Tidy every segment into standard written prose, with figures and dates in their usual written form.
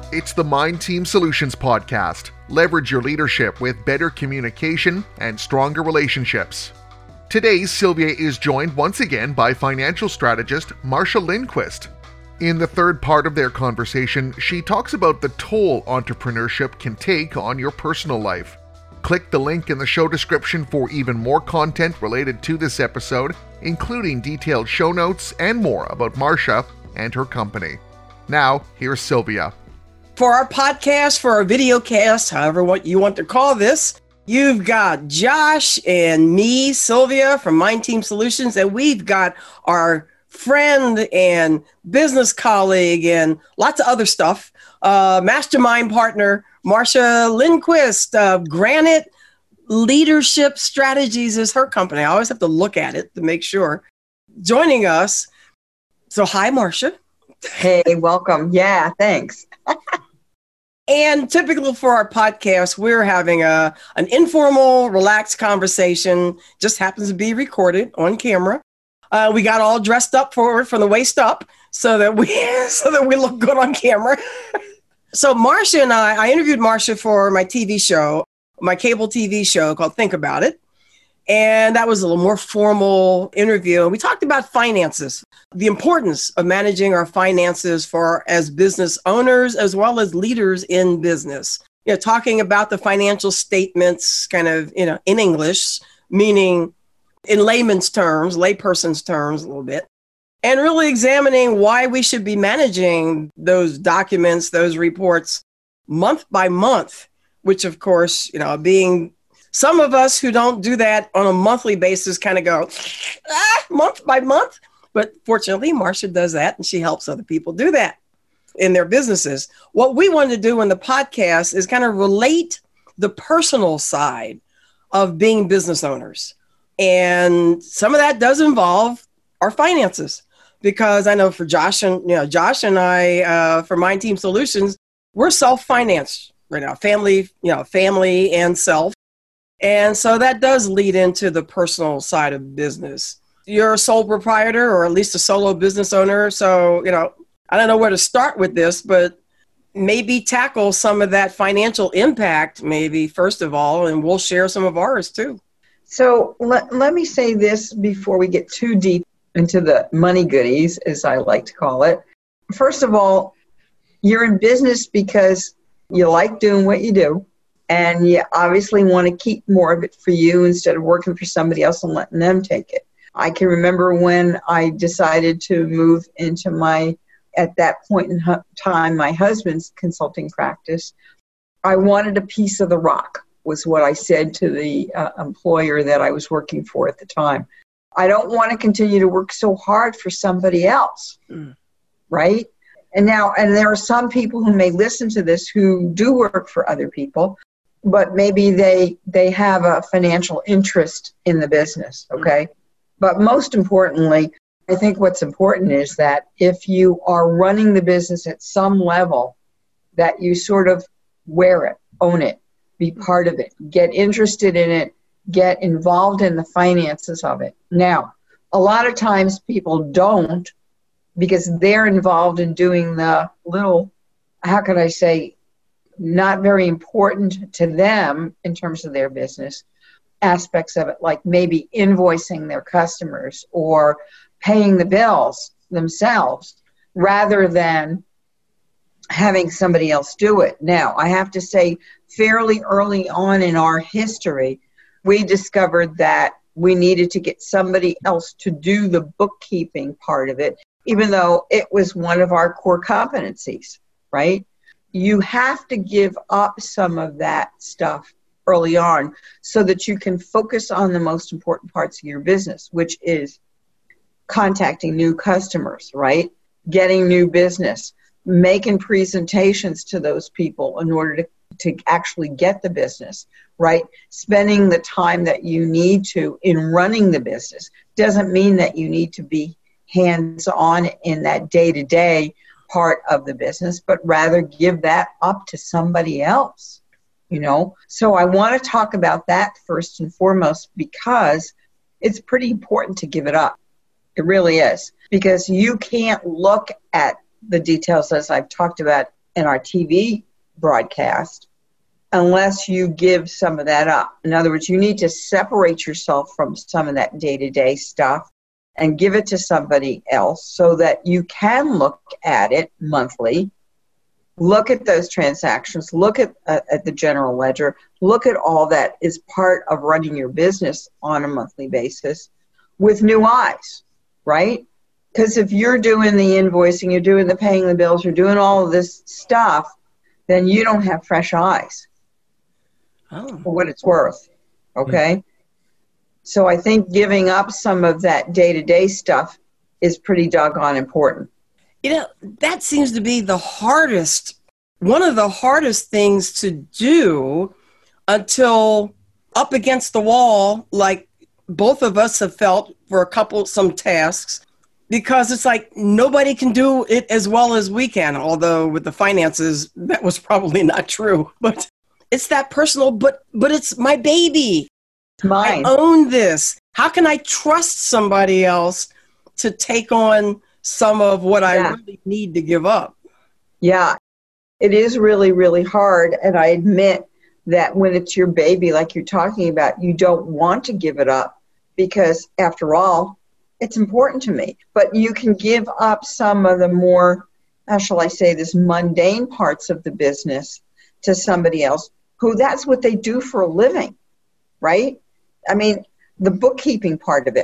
It's the Mind Team Solutions podcast. Leverage your leadership with better communication and stronger relationships. Today, Sylvia is joined once again by financial strategist Marsha Lindquist. In the third part of their conversation, she talks about the toll entrepreneurship can take on your personal life. Click the link in the show description for even more content related to this episode, including detailed show notes and more about Marsha and her company. Now, here's Sylvia. For our podcast, for our video cast, however what you want to call this, you've got Josh and me, Sylvia from Mind Team Solutions, and we've got our friend and business colleague and lots of other stuff, mastermind partner, Marsha Lindquist. Granite Leadership Strategies is her company. I always have to look at it to make sure. Joining us. So hi, Marsha. Hey, welcome. Yeah, thanks. And typical for our podcast, we're having an informal, relaxed conversation. Just happens to be recorded on camera. We got all dressed up from the waist up so that we look good on camera. So Marsha and I interviewed Marsha for my TV show, my cable TV show called Think About It. And that was a little more formal interview. We talked about finances, the importance of managing our finances as business owners, as well as leaders in business. Talking about the financial statements kind of, in English, meaning in layman's terms, layperson's terms a little bit, and really examining why we should be managing those documents, those reports month by month, which of course, being some of us who don't do that on a monthly basis kind of go, month by month. But fortunately, Marsha does that and she helps other people do that in their businesses. What we wanted to do in the podcast is kind of relate the personal side of being business owners. And some of that does involve our finances, because I know for Josh and I, for Mind Team Solutions, we're self-financed right now, family and self. And so that does lead into the personal side of business. You're a sole proprietor or at least a solo business owner. So, I don't know where to start with this, but maybe tackle some of that financial impact, maybe first of all, and we'll share some of ours too. So let me say this before we get too deep into the money goodies, as I like to call it. First of all, you're in business because you like doing what you do. And you obviously want to keep more of it for you instead of working for somebody else and letting them take it. I can remember when I decided to move into at that point in time, my husband's consulting practice. I wanted a piece of the rock, was what I said to the employer that I was working for at the time. I don't want to continue to work so hard for somebody else, right? And there are some people who may listen to this who do work for other people, but maybe they have a financial interest in the business, okay? But most importantly, I think what's important is that if you are running the business at some level, that you sort of wear it, own it, be part of it, get interested in it, get involved in the finances of it. Now, a lot of times people don't, because they're involved in doing the little, how can I say, not very important to them in terms of their business aspects of it, like maybe invoicing their customers or paying the bills themselves rather than having somebody else do it. Now, I have to say, fairly early on in our history, we discovered that we needed to get somebody else to do the bookkeeping part of it, even though it was one of our core competencies, right? You have to give up some of that stuff early on so that you can focus on the most important parts of your business, which is contacting new customers, right? Getting new business, making presentations to those people in order to actually get the business, right? Spending the time that you need to in running the business doesn't mean that you need to be hands-on in that day-to-day part of the business, but rather give that up to somebody else, So I want to talk about that first and foremost because it's pretty important to give it up. It really is, because you can't look at the details, as I've talked about in our TV broadcast unless you give some of that up. In other words, you need to separate yourself from some of that day-to-day stuff and give it to somebody else so that you can look at it monthly, look at those transactions, look at the general ledger, look at all that is part of running your business on a monthly basis with new eyes, right? Because if you're doing the invoicing, you're doing the paying the bills, you're doing all of this stuff, then you don't have fresh eyes for what it's worth, okay? Yeah. So I think giving up some of that day-to-day stuff is pretty doggone important. You know, that seems to be one of the hardest things to do until up against the wall, like both of us have felt for some tasks, because it's like nobody can do it as well as we can, although with the finances, that was probably not true. But it's that personal, but it's my baby. Mine. I own this. How can I trust somebody else to take on some of what I really need to give up? Yeah, it is really, really hard. And I admit that when it's your baby, like you're talking about, you don't want to give it up because, after all, it's important to me. But you can give up some of the more, how shall I say this, mundane parts of the business to somebody else who that's what they do for a living, right? I mean, the bookkeeping part of it.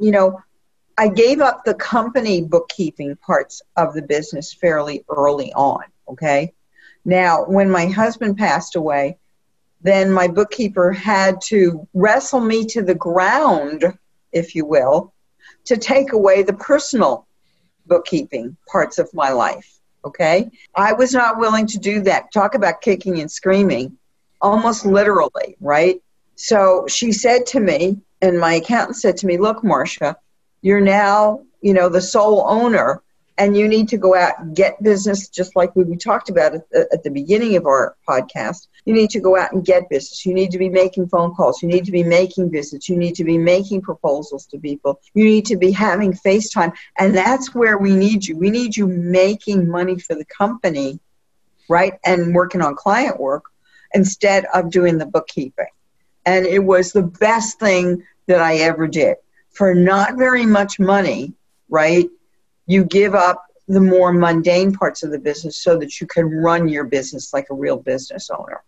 I gave up the company bookkeeping parts of the business fairly early on, okay? Now, when my husband passed away, then my bookkeeper had to wrestle me to the ground, if you will, to take away the personal bookkeeping parts of my life, okay? I was not willing to do that. Talk about kicking and screaming, almost literally, right? So she said to me, and my accountant said to me, look, Marcia, you're now, the sole owner, and you need to go out and get business, just like we talked about at the beginning of our podcast. You need to go out and get business. You need to be making phone calls. You need to be making visits. You need to be making proposals to people. You need to be having FaceTime. And that's where we need you. We need you making money for the company, right, and working on client work instead of doing the bookkeeping. And it was the best thing that I ever did. For not very much money, right, you give up the more mundane parts of the business so that you can run your business like a real business owner.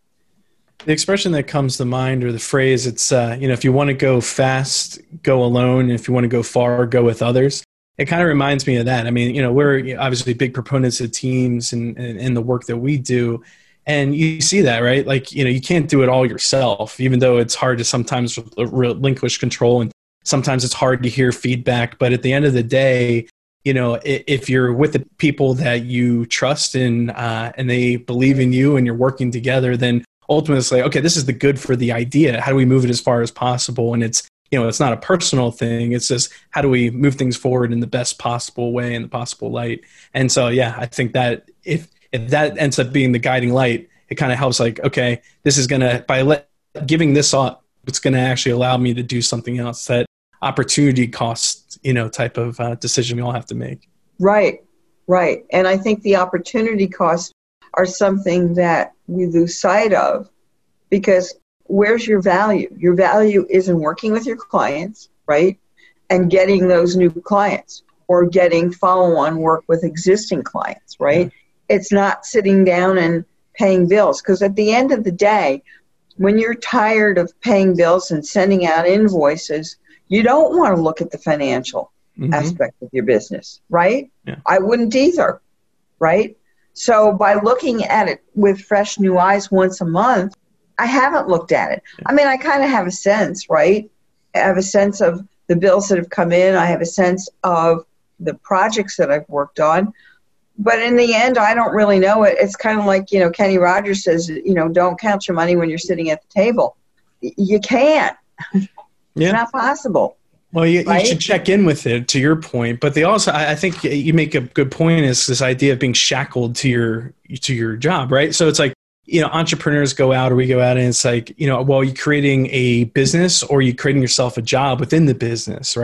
The expression that comes to mind, or the phrase, it's, if you want to go fast, go alone. And if you want to go far, go with others. It kind of reminds me of that. I mean, we're obviously big proponents of teams and the work that we do. And you see that, right? Like, you can't do it all yourself, even though it's hard to sometimes relinquish control. And sometimes it's hard to hear feedback. But at the end of the day, if you're with the people that you trust and they believe in you and you're working together, then ultimately it's like, okay, this is the good for the idea. How do we move it as far as possible? And it's, it's not a personal thing. It's just, how do we move things forward in the best possible way, in the possible light? And so, yeah, I think that if that ends up being the guiding light, it kind of helps, like, okay, this is going to, giving this up, it's going to actually allow me to do something else. That opportunity cost, type of decision we all have to make. Right. And I think the opportunity costs are something that we lose sight of, because where's your value? Your value is in working with your clients, right? And getting those new clients, or getting follow-on work with existing clients, right? Yeah. It's not sitting down and paying bills, because at the end of the day, when you're tired of paying bills and sending out invoices, you don't want to look at the financial aspect of your business, right? Yeah. I wouldn't either, right? So by looking at it with fresh new eyes once a month, I haven't looked at it. I mean, I kind of have a sense, right? I have a sense of the bills that have come in. I have a sense of the projects that I've worked on. But in the end, I don't really know it. It's kind of like, Kenny Rogers says, don't count your money when you're sitting at the table. You can't. It's not possible. Well, you should check in with it, to your point. But I think you make a good point, is this idea of being shackled to your job, right? So it's like, entrepreneurs go out, or we go out, and it's like, well, you're creating a business, or you're creating yourself a job within the business, right?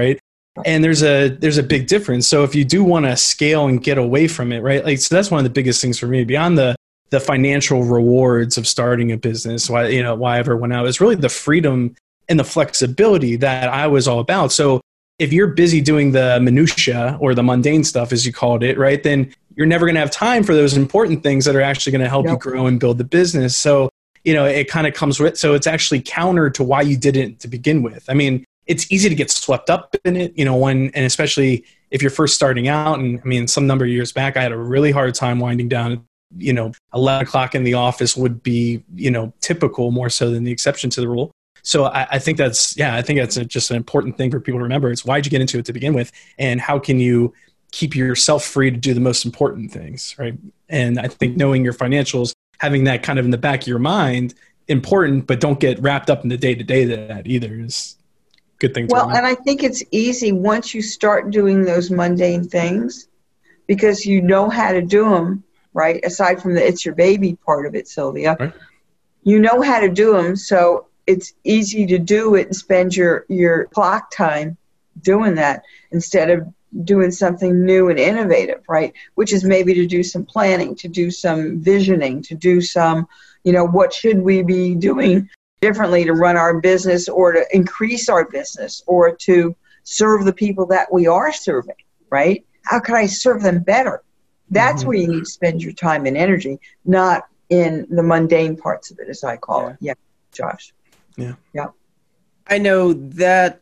And there's a big difference. So if you do want to scale and get away from it, right? Like, so that's one of the biggest things for me beyond the financial rewards of starting a business. Why I ever went out is really the freedom and the flexibility that I was all about. So if you're busy doing the minutia or the mundane stuff, as you called it, right, then you're never going to have time for those important things that are actually going to help you grow and build the business. So, it kind of comes with, so it's actually counter to why you did it to begin with. I mean, it's easy to get swept up in it, and especially if you're first starting out. And I mean, some number of years back, I had a really hard time winding down. 11 o'clock in the office would be, typical more so than the exception to the rule. So I think that's just an important thing for people to remember. It's why'd you get into it to begin with? And how can you keep yourself free to do the most important things, right? And I think knowing your financials, having that kind of in the back of your mind, important, but don't get wrapped up in the day-to-day that either is a good thing to remember. And I think it's easy once you start doing those mundane things because you know how to do them, right? Aside from the it's your baby part of it, Sylvia. Right. You know how to do them, so it's easy to do it and spend your clock time doing that instead of doing something new and innovative, right? Which is maybe to do some planning, to do some visioning, to do some, what should we be doing differently to run our business or to increase our business or to serve the people that we are serving, right? How can I serve them better? That's where you need to spend your time and energy, not in the mundane parts of it, as I call it. Yeah, Josh. Yeah. I know that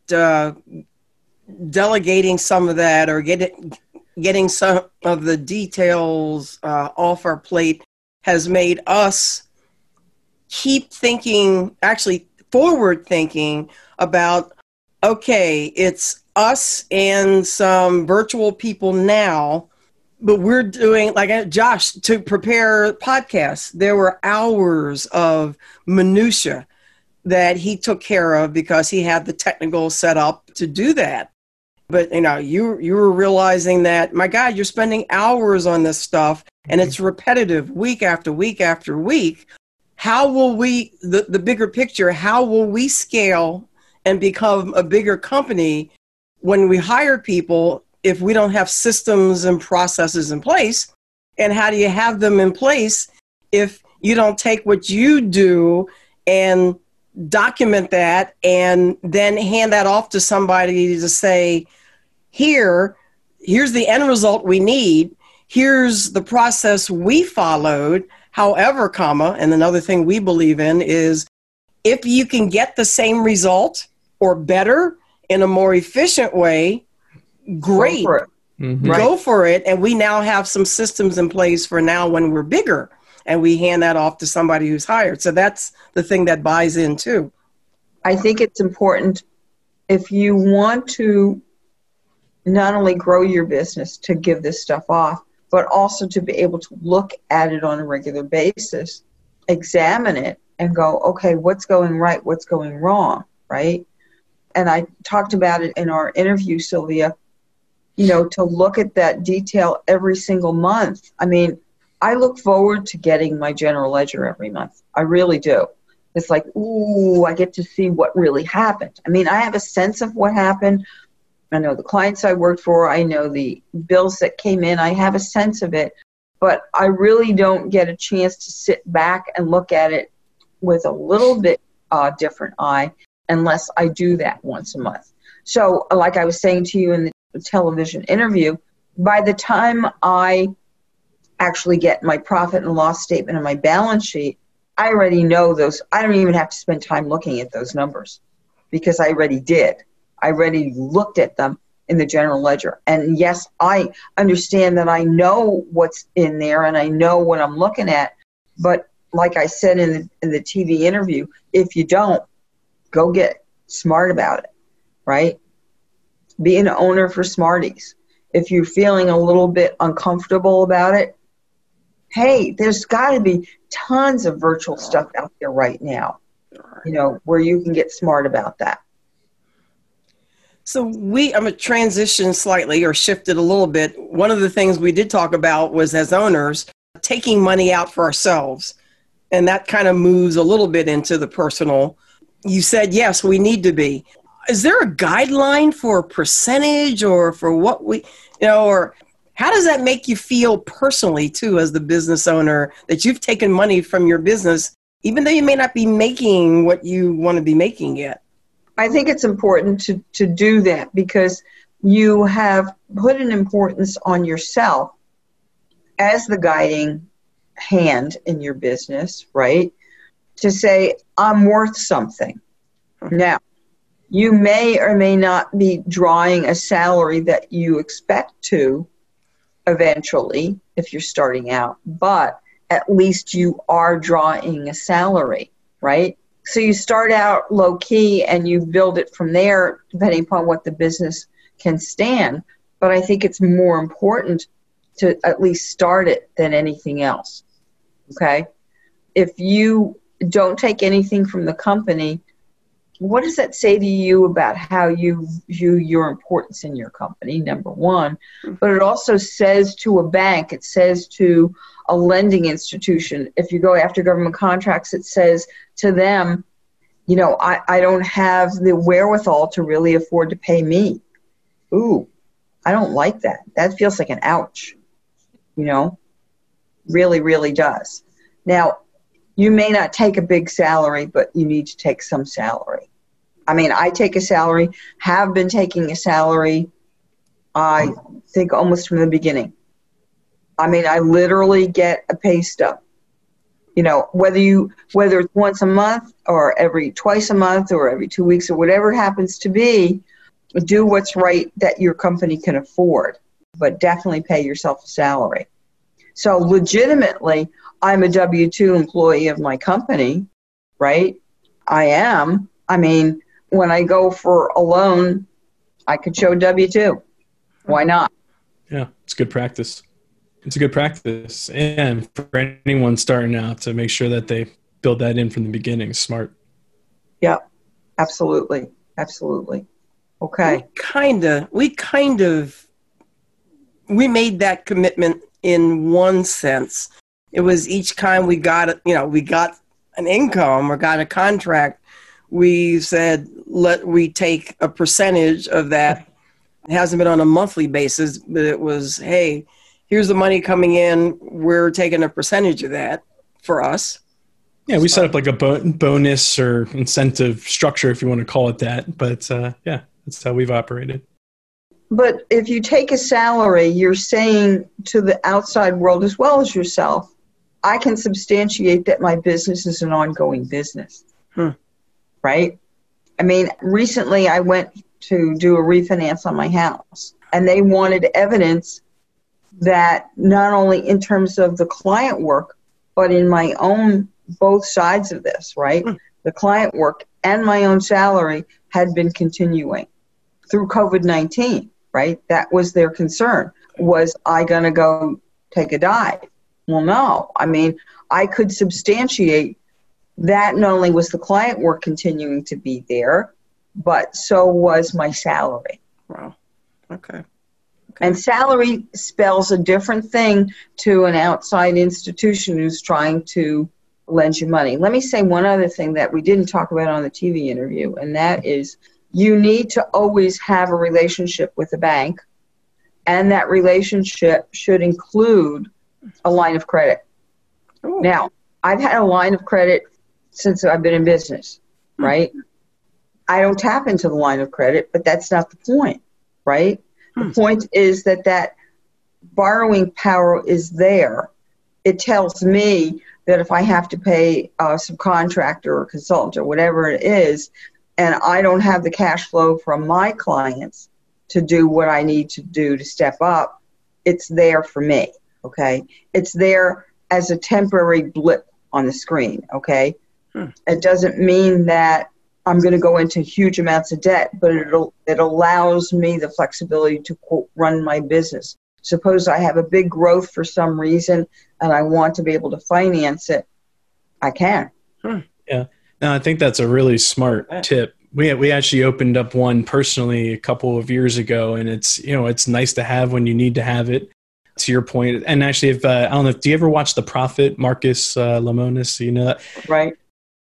delegating some of that or getting some of the details off our plate has made us keep thinking, actually forward thinking about, okay, it's us and some virtual people now, but we're doing, like Josh, to prepare podcasts, there were hours of minutia that he took care of because he had the technical setup to do that. But, you were realizing that, my God, you're spending hours on this stuff and it's repetitive week after week after week. How will we, the bigger picture, how will we scale and become a bigger company when we hire people if we don't have systems and processes in place? And how do you have them in place if you don't take what you do and document that and then hand that off to somebody to say, here's the end result we need. Here's the process we followed. However, and another thing we believe in is if you can get the same result or better in a more efficient way, great. Go for it. Go for it. And we now have some systems in place for now when we're bigger and we hand that off to somebody who's hired. So that's the thing that buys in too. I think it's important if you want to not only grow your business to give this stuff off, but also to be able to look at it on a regular basis, examine it and go, okay, what's going right? What's going wrong? Right. And I talked about it in our interview, Sylvia, to look at that detail every single month. I mean, I look forward to getting my general ledger every month. I really do. It's like, ooh, I get to see what really happened. I mean, I have a sense of what happened. I know the clients I worked for. I know the bills that came in. I have a sense of it. But I really don't get a chance to sit back and look at it with a little bit different eye unless I do that once a month. So like I was saying to you in the television interview, by the time I actually get my profit and loss statement and my balance sheet, I already know those. I don't even have to spend time looking at those numbers because I already did. I already looked at them in the general ledger. And yes, I understand that I know what's in there and I know what I'm looking at. But like I said in the TV interview, if you don't, go get smart about it, right? Be an owner for Smarties. If you're feeling a little bit uncomfortable about it, hey, there's got to be tons of virtual stuff out there right now, where you can get smart about that. So I'm going to transition slightly or shift it a little bit. One of the things we did talk about was, as owners, taking money out for ourselves. And that kind of moves a little bit into the personal. You said, yes, we need to be. is there a guideline for a percentage or for what we, or how does that make you feel personally too, as the business owner, that you've taken money from your business, even though you may not be making what you want to be making yet? I think it's important to do that because you have put an importance on yourself as the guiding hand in your business, right? To say, I'm worth something. Now, you may or may not be drawing a salary that you expect to eventually if you're starting out, but at least you are drawing a salary, right? So you start out low key and you build it from there depending upon what the business can stand. But I think it's more important to at least start it than anything else, okay? If you don't take anything from the company, what does that say to you about how you view your importance in your company, number one? But it also says to a bank, it says to a lending institution, if you go after government contracts, it says to them, I don't have the wherewithal to really afford to pay me. Ooh, I don't like that. That feels like an ouch, really, really does. Now, you may not take a big salary, but you need to take some salary. I mean, I take a salary, have been taking a salary, I think almost from the beginning. I mean, I literally get a pay stub. Whether it's once a month or twice a month or every 2 weeks or whatever it happens to be, do what's right that your company can afford, but definitely pay yourself a salary. So legitimately, I'm a W-2 employee of my company, right? I am. I mean, when I go for a loan, I could show W-2. Why not? Yeah, it's good practice. It's a good practice. And for anyone starting out, to make sure that they build that in from the beginning is smart. Yeah, absolutely. Absolutely. Okay. We made that commitment in one sense. It was each time we got an income or got a contract, we said, we take a percentage of that. It hasn't been on a monthly basis, but it was, hey, here's the money coming in. We're taking a percentage of that for us. Yeah, we set up like a bonus or incentive structure, if you want to call it that. But yeah, that's how we've operated. But if you take a salary, you're saying to the outside world as well as yourself, I can substantiate that my business is an ongoing business. Right? I mean, recently I went to do a refinance on my house, and they wanted evidence that not only in terms of the client work, but in my own, both sides of this, right? The client work and my own salary had been continuing through COVID-19, right? That was their concern. Was I going to go take a dive? Well, no. I mean, I could substantiate that not only was the client work continuing to be there, but so was my salary. Wow. Okay. And salary spells a different thing to an outside institution who's trying to lend you money. Let me say one other thing that we didn't talk about on the TV interview, and that is you need to always have a relationship with a bank, and that relationship should include a line of credit. Ooh. Now, I've had a line of credit since I've been in business, right? I don't tap into the line of credit, but that's not the point, right? The point is that borrowing power is there. It tells me that if I have to pay a subcontractor or consultant or whatever it is, and I don't have the cash flow from my clients to do what I need to do to step up, it's there for me, okay? It's there as a temporary blip on the screen, okay? It doesn't mean that I'm going to go into huge amounts of debt, but it allows me the flexibility to, quote, run my business. Suppose I have a big growth for some reason and I want to be able to finance it, I can. Yeah. No, I think that's a really smart tip. We actually opened up one personally a couple of years ago, and it's nice to have when you need to have it. To your point, and actually, if I don't know, do you ever watch The Prophet, Marcus Lemonis? You know that, right?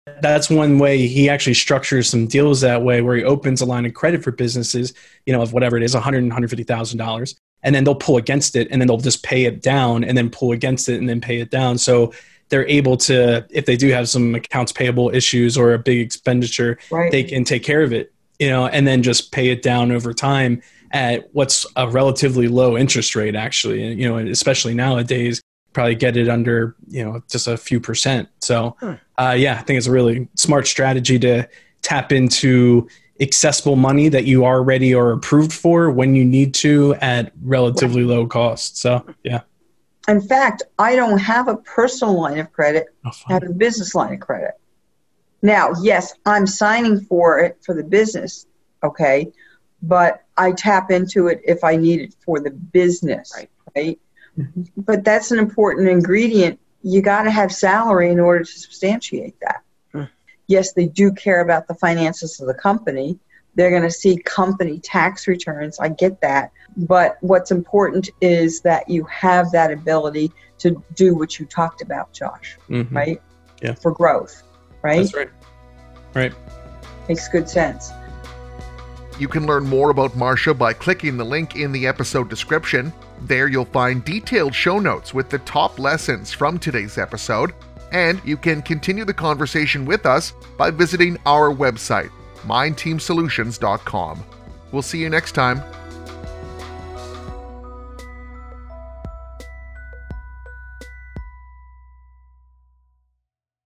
that's one way he actually structures some deals that way, where he opens a line of credit for businesses, of whatever it is, $100,000, $150,000. And then they'll pull against it, and then they'll just pay it down, and then pull against it, and then pay it down. So they're able to, if they do have some accounts payable issues or a big expenditure, right, they can take care of it, and then just pay it down over time at what's a relatively low interest rate, actually. And, especially nowadays, probably get it under, just a few percent. So, I think it's a really smart strategy to tap into accessible money that you already are approved for when you need to at relatively low cost. So, yeah. In fact, I don't have a personal line of credit. I have a business line of credit. Now, yes, I'm signing for it for the business, okay, but I tap into it if I need it for the business, right? Mm-hmm. But that's an important ingredient. You got to have salary in order to substantiate that. Yes, they do care about the finances of the company. They're going to see company tax returns. I get that. But what's important is that you have that ability to do what you talked about, Josh, right? Yeah. For growth, right? That's right. Right. Makes good sense. You can learn more about Marsha by clicking the link in the episode description. There you'll find detailed show notes with the top lessons from today's episode. And you can continue the conversation with us by visiting our website, mindteamsolutions.com. We'll see you next time.